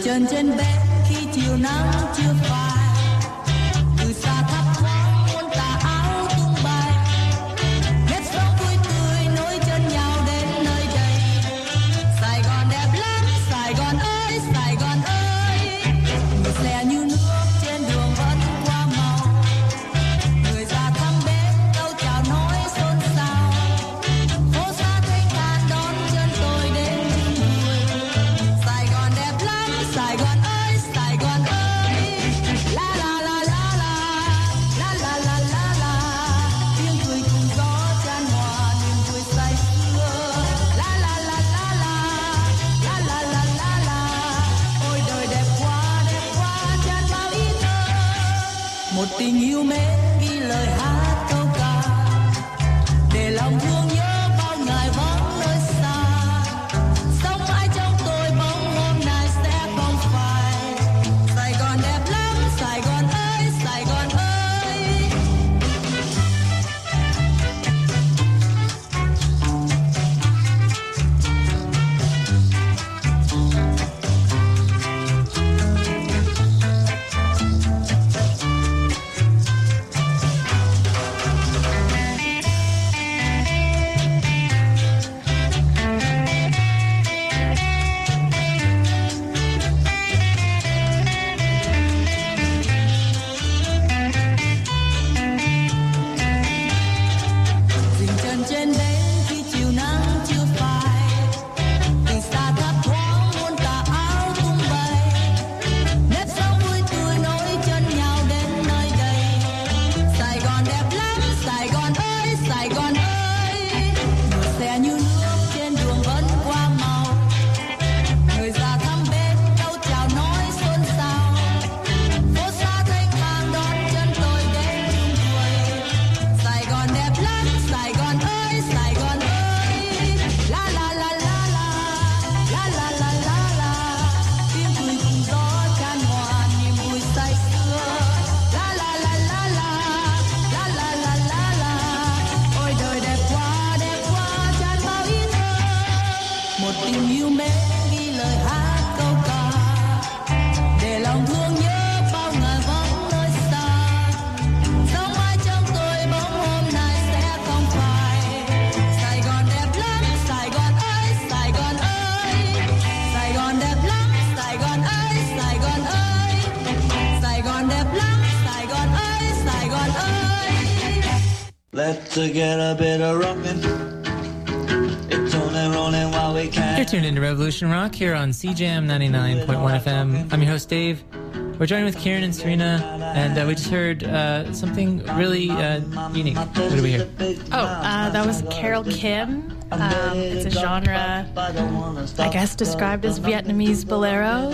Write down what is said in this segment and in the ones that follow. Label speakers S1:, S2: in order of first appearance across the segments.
S1: chân trên bếp khi chiều nắng chưa phai, từ xa thấp thoáng muôn tà áo tung bay, nếp sống vui tươi nối chân nhau đến nơi đây. Sài Gòn đẹp lắm, Sài Gòn ơi, Sài Gòn ơi, người xe như nước trên đường vẫn qua màu, người già thăm bếp câu chào nói xôn xao, phố xa thanh thản đón chân tôi đến chung người. Sài Gòn đẹp lắm, Sài Gòn ơi, Sài Gòn ơi, la la la la la, la la la la la, tiếng cười cùng gió chan hòa niềm vui say sưa, la la la la la, la la la la la, ôi đời đẹp quá chan bao ý thơ, một tình yêu mến ghi lời hát câu ca, để lòng thương nhớ bao ngày vắng nơi xa, sống mãi trong tôi bóng hôm nay sẽ không phai. Sài Gòn đẹp lắm, Sài Gòn ơi, Sài Gòn ơi. Dừng chân trên bến khi chiều nắng chưa phai, từ xa thấp thoáng muôn tà áo tung bay, nếp sống vui tươi nối chân nhau đến nơi đây. Sài Gòn đẹp lắm, Sài Gòn ơi, Sài Gòn ơi, người xe như nước trên đường vẫn qua màu, người già thăm bếp câu chào nói xôn xao, phố xa thanh thang đón chân tôi đến chung người. Sài Gòn đẹp lắm, Sài Gòn ơi, Sài Gòn ơi, la la la la la, la la la la la, tiếng cười cùng gió chan hòa niềm vui say sưa, la la la la la, la la la la la, ôi đời đẹp quá chan bao ý thơ, một tình yêu mến ghi lời hát câu ca, để lòng thương nhớ bao ngày vắng nơi xa, sống mãi trong tôi bóng hôm nay sẽ không phai. Sài Gòn đẹp lắm, Sài Gòn ơi, Sài Gòn ơi, Sài Gòn đẹp lắm, Sài Gòn ơi, Sài Gòn ơi, Sài Gòn đẹp lắm, Sài Gòn ơi, Sài Gòn ơi.
S2: Let's get a bit of rockin'. It's only rolling while we can.
S3: You're tuned into Revolution Rock here on CJAM 99.1 FM. I'm your host, Dave. We're joined with Kieran and Serena, and we just heard something really unique. What did we hear?
S4: That was Carol Kim. It's a genre, I guess, described as Vietnamese bolero.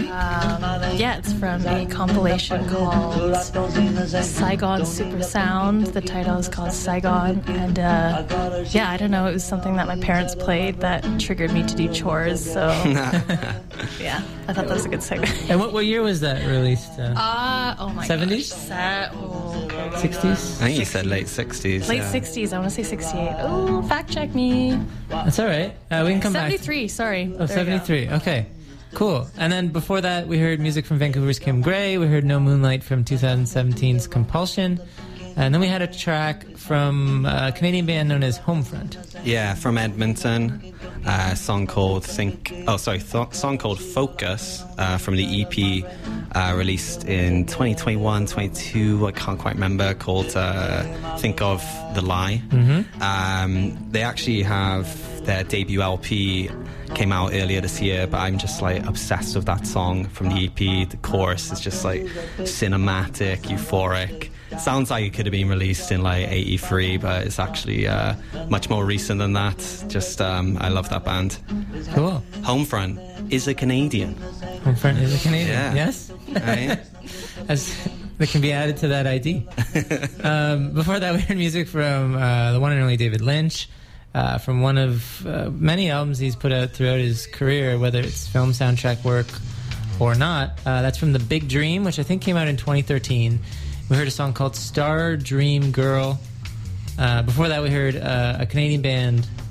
S4: It's from a compilation called Saigon Super Sound. The title is called Saigon. And I don't know, it was something that my parents played that triggered me to do chores. So, yeah, I thought that was a good segment.
S3: And what year was that released?
S4: Oh my
S3: 70s?
S4: Gosh.
S3: 60s?
S5: I think you said late 60s.
S4: Late 60s, I want to say 68. Oh, fact check me.
S3: That's all right. We can come
S4: 73, sorry.
S3: Oh, 73. Okay. Cool. And then before that, we heard music from Vancouver's Kim Gray. We heard No Moonlight from 2017's Compulsion. And then we had a track from a Canadian band known as Homefront.
S5: Yeah, from Edmonton. A song called song called Focus from the EP released in 2021, 22, I can't quite remember, called Think of the Lie. They actually have their debut LP came out earlier this year, but I'm just like obsessed with that song from the EP. The chorus is just like cinematic, euphoric. Sounds like it could have been released in like 83, but it's actually much more recent than that. Just I love that band.
S3: Cool.
S5: Homefront is a Canadian.
S3: Homefront is a Canadian.
S5: Yeah.
S3: Yes.
S5: Right?
S3: That can be added to that ID. Before that, we heard music from the one and only David Lynch, from one of many albums he's put out throughout his career, whether it's film soundtrack work or not. That's from The Big Dream, which I think came out in 2013. We heard a song called Star Dream Girl. Before that, we heard a Canadian band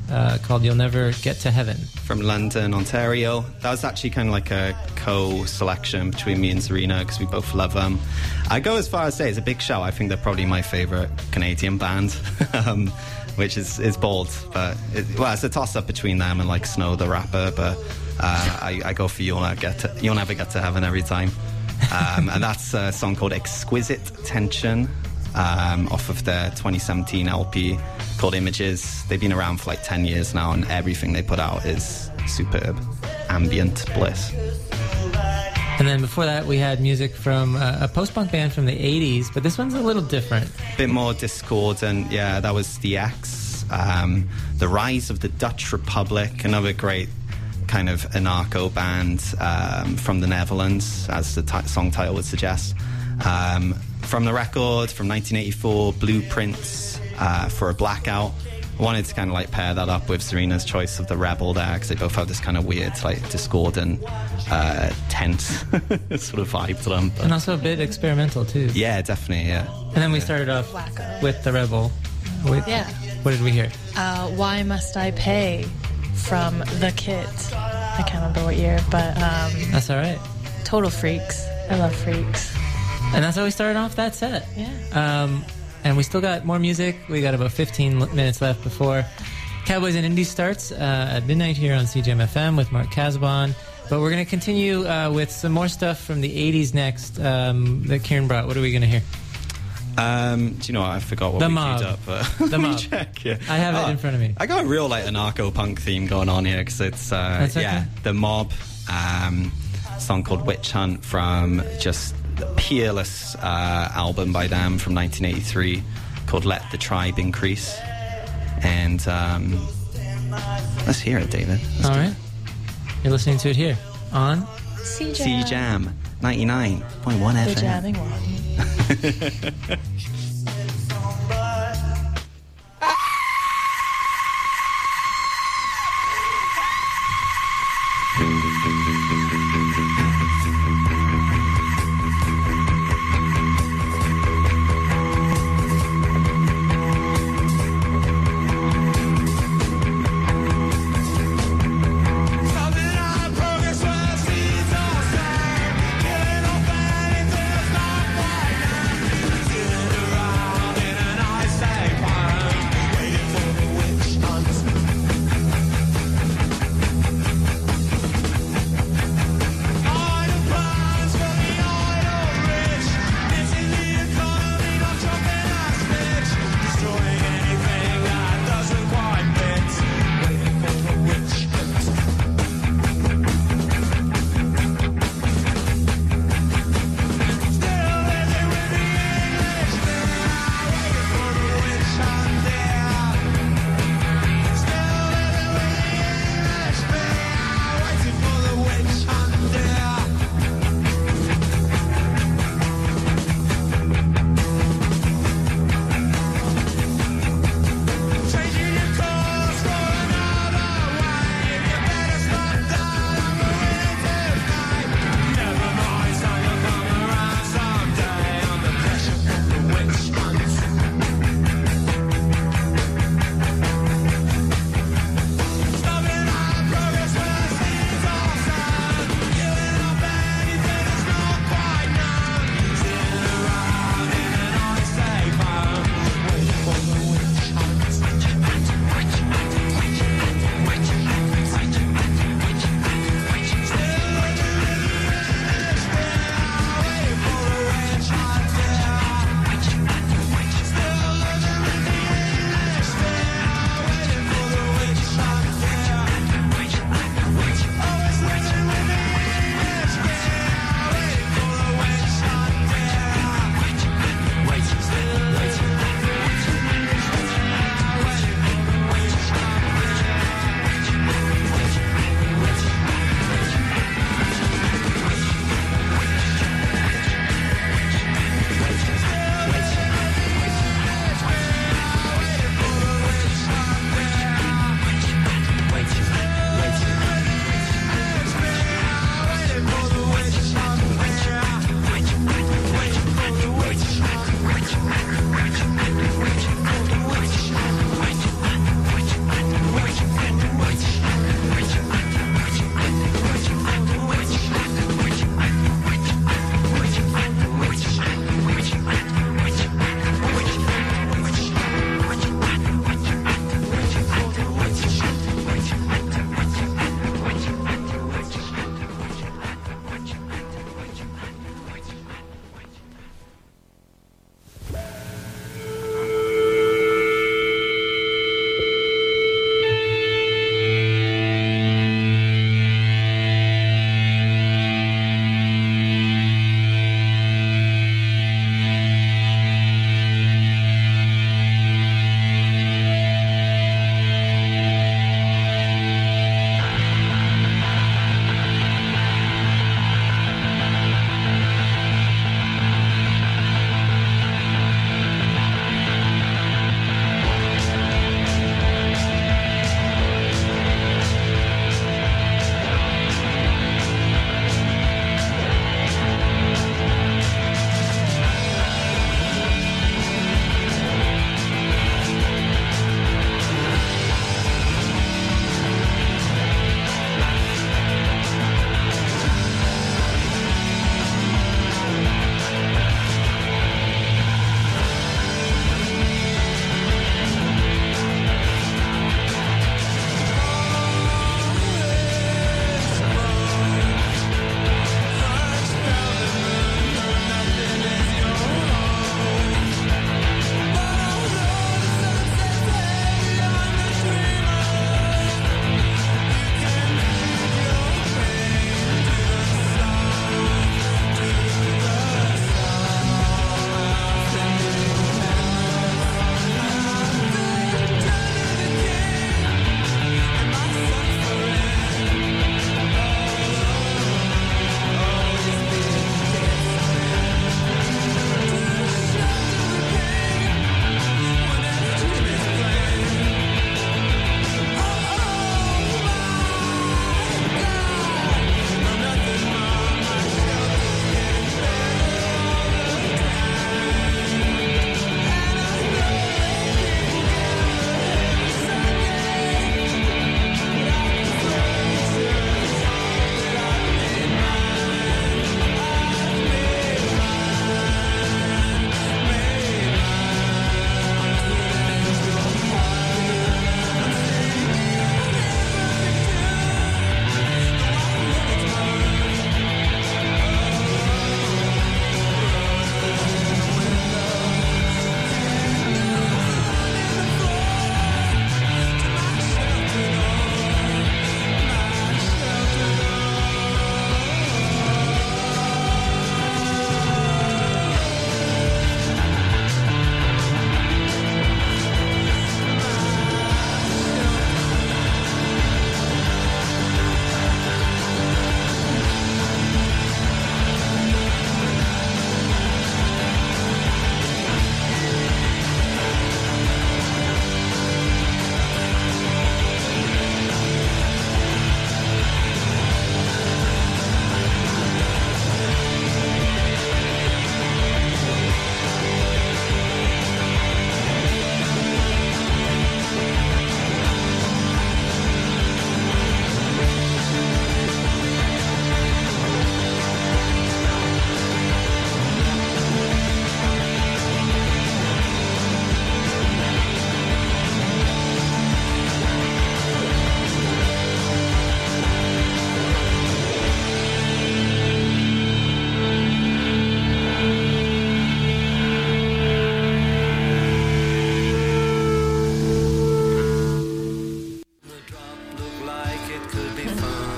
S3: called You'll Never Get to Heaven.
S5: From London, Ontario. That was actually kind of like a co-selection between me and Serena because we both love them. I go as far as say it's a big shout. I think they're probably my favourite Canadian band, which is bold. But it's a toss-up between them and like Snow the Rapper. But I go for You'll Never Get to Heaven every time. And that's a song called Exquisite Tension. Off of their 2017 LP called Images. They've been around for like 10 years now, and everything they put out is superb. Ambient bliss.
S3: And then before that, we had music from a post-punk band from the 80s, but this one's a little different.
S5: A bit more discordant. Yeah, that was The X. The Rise of the Dutch Republic, another great kind of anarcho band from the Netherlands, as the song title would suggest. From the record from 1984, Blueprints for a Blackout. I wanted to kind of like pair that up with Serena's choice of the Rebel there, because they both have this kind of weird, like discordant, tense sort of vibe to them. But
S3: And also a bit experimental too.
S5: yeah, definitely, yeah.
S3: And then we started off
S4: Wacko.
S3: with the Rebel.
S4: Yeah.
S3: What did we hear?
S4: Why Must I Pay from The Kit. I can't remember what year, but
S3: That's all right.
S4: Total Freaks. I love Freaks.
S3: And that's how we started off that set.
S4: Yeah.
S3: And we still got more music. We got about 15 minutes left before Cowboys and Indies starts at midnight here on CGM FM with Mark Casabon. But we're going to continue with some more stuff from the 80s next that Kieran brought. What are we going to hear?
S5: Do you know what? I forgot what
S3: The
S5: we
S3: Mob.
S5: queued up. But
S3: The
S5: let me
S3: Mob.
S5: check. Yeah.
S3: I have it in front of me.
S5: I got a real like anarcho-punk theme going on here because it's
S3: That's okay.
S5: yeah, The Mob, song called Witch Hunt from just the peerless album by them from 1983 called Let the Tribe Increase. And let's hear it, David.
S3: All right. You're listening to it here on
S5: CJAM 99.1
S4: The
S5: FM.
S4: jamming one.
S6: Progress was seasons, killing off and into the stop right now.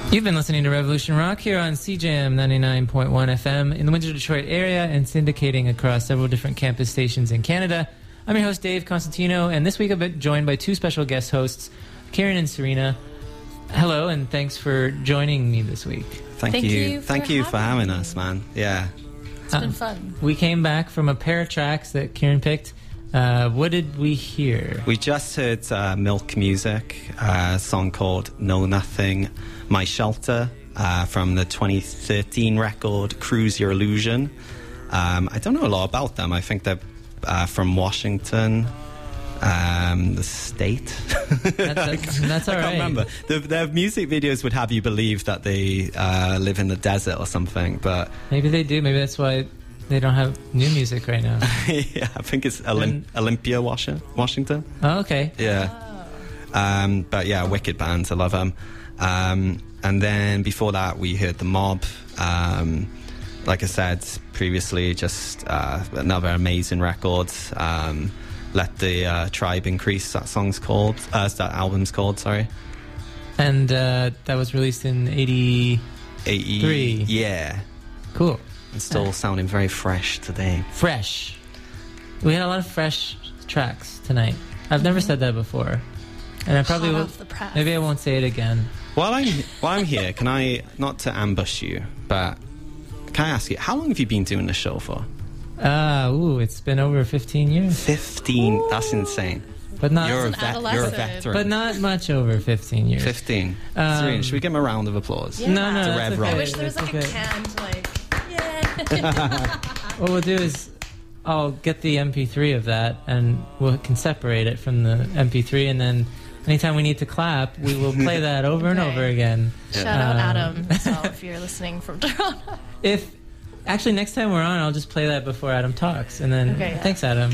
S3: You've been listening to Revolution Rock here on CJM 99.1 FM in the Windsor, Detroit area and syndicating across several different campus stations in Canada. I'm your host, Dave Constantino, and this week I've been joined by two special guest hosts, Karen and Serena. Hello, and thanks for joining me this week.
S5: Thank you for having us, man. Yeah.
S4: It's been fun.
S3: We came back from a pair of tracks that Karen picked. What did we hear?
S5: We just heard Milk Music, a song called Know Nothing, My Shelter, from the 2013 record Cruise Your Illusion. I don't know a lot about them. I think they're from Washington, the state.
S3: That's all right.
S5: I can't remember. Their music videos would have you believe that they live in the desert or something, but...
S3: Maybe they do. Maybe that's why they don't have new music right now.
S5: Yeah, I think it's Olympia, Washington.
S3: Oh, okay.
S5: Yeah. But yeah, wicked bands. I love them. And then before that, we heard The Mob. Like I said previously, just another amazing record. Let the Tribe Increase, that album's called, sorry.
S3: And that was released in 83.
S5: Yeah.
S3: Cool.
S5: It's still sounding very fresh today.
S3: Fresh. We had a lot of fresh tracks tonight. I've never said that before. And I probably will. Maybe I won't say it again.
S5: While I'm here, can I, not to ambush you, but can I ask you, how long have you been doing the show for?
S3: It's been over 15 years.
S5: 15? Ooh. That's insane.
S3: But not
S5: you're a veteran.
S3: But not much over 15 years.
S5: 15. Serena, should we give him a round of applause?
S4: Yeah.
S3: No,
S5: to Rev Rock.
S4: I wish there was like a canned,
S3: What we'll do is I'll get the MP3 of that and we can separate it from the MP3, and then anytime we need to clap, we will play that over and over again.
S4: Shout out Adam as well if you're listening from Toronto.
S3: Actually, next time we're on, I'll just play that before Adam talks, and then thanks, Adam.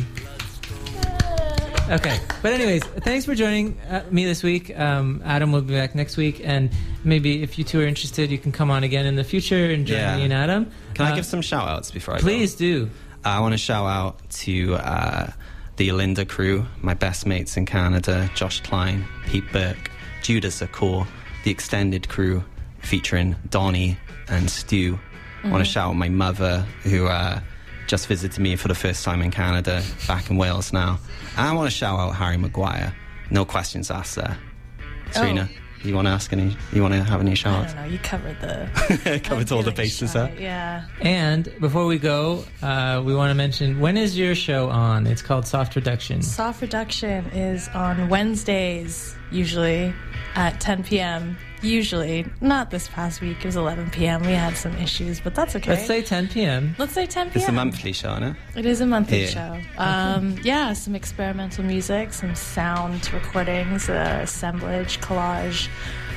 S3: Okay, but anyways, thanks for joining me this week. Adam will be back next week, and maybe if you two are interested, you can come on again in the future and join me and Adam.
S5: Can I give some shout-outs before I go?
S3: Please do.
S5: I want to shout out to the Alinda crew, my best mates in Canada, Josh Klein, Pete Burke, Judas Akor, the extended crew featuring Donnie and Stu. I want to shout out my mother, who just visited me for the first time in Canada, back in Wales now. And I want to shout out Harry Maguire. No questions asked there. Serena, you want to ask any? You want to have any shout-outs?
S4: I don't know. You covered
S5: all the bases there.
S4: Yeah.
S3: And before we go, we want to mention, when is your show on? It's called Soft Reduction.
S4: Soft Reduction is on Wednesdays, usually at 10 p.m. Usually. Not this past week. It was 11 p.m. We had some issues, but that's okay.
S3: Let's say 10 p.m.
S4: Let's say 10 p.m.
S5: It's a monthly show, no?
S4: It is a monthly show. Yeah, some experimental music, some sound recordings, assemblage, collage.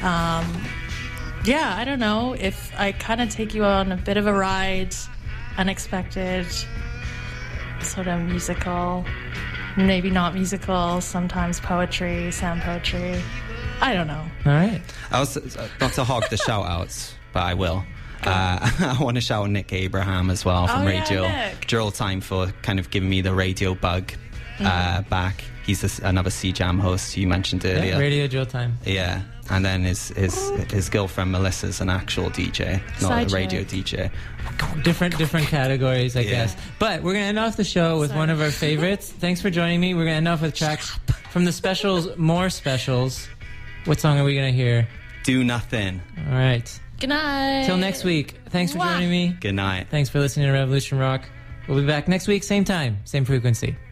S4: Yeah, I don't know. If I kind of take you on a bit of a ride, unexpected, sort of musical, maybe not musical, sometimes poetry, sound poetry. I don't know.
S3: All right.
S5: I was not to hog the shout-outs, but I will. I want to shout out Nick Abraham as well from Radio Drill Time for kind of giving me the radio bug back. He's another CJAM host you mentioned earlier.
S3: Yeah, Radio Drill Time.
S5: Yeah. And then his girlfriend Melissa's an actual DJ, not a radio DJ.
S3: Different categories, I guess. But we're going to end off the show with one of our favorites. Thanks for joining me. We're going to end off with tracks from the specials, more specials. What song are we going to hear?
S5: Do Nothing.
S3: All right.
S4: Good night.
S3: Till next week. Thanks for joining me.
S5: Good night.
S3: Thanks for listening to Revolution Rock. We'll be back next week, same time, same frequency.